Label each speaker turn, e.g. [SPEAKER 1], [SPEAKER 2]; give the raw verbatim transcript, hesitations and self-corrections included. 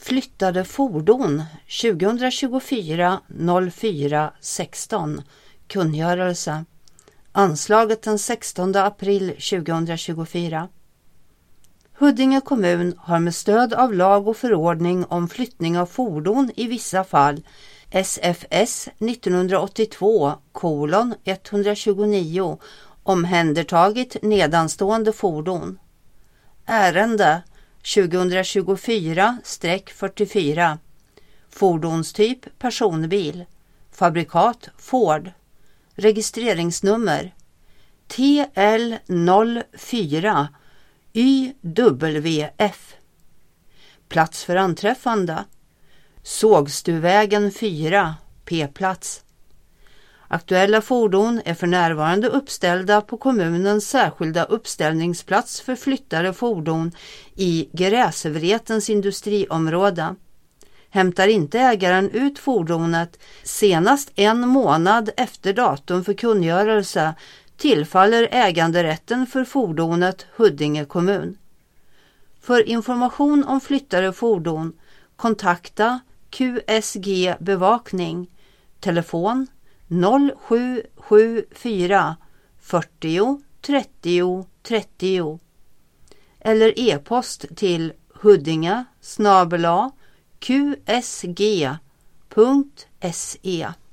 [SPEAKER 1] Flyttade fordon tjugohundratjugofyra noll fyra sexton kungörelse. Anslaget den sextonde april tjugohundratjugofyra. Huddinge kommun har med stöd av lag och förordning om flyttning av fordon i vissa fall S F S nittonhundraåttiotvå kolon etthundratjugonio omhändertagit nedanstående fordon. Ärende tjugohundratjugofyra fyrtiofyra. Fordonstyp personbil. Fabrikat Ford. Registreringsnummer T L noll fyra Y W F. Plats för anträffande Sågstuvägen fyra, P-plats. Aktuella fordon är för närvarande uppställda på kommunens särskilda uppställningsplats för flyttade fordon i Gräsevretens industriområde. Hämtar inte ägaren ut fordonet senast en månad efter datum för kungörelse tillfaller äganderätten för fordonet Huddinge kommun. För information om flyttade fordon kontakta Q S G bevakning, telefon noll sju sju fyra fyrtio trettio trettio eller e-post till huddinge snabel-a qsg punkt se.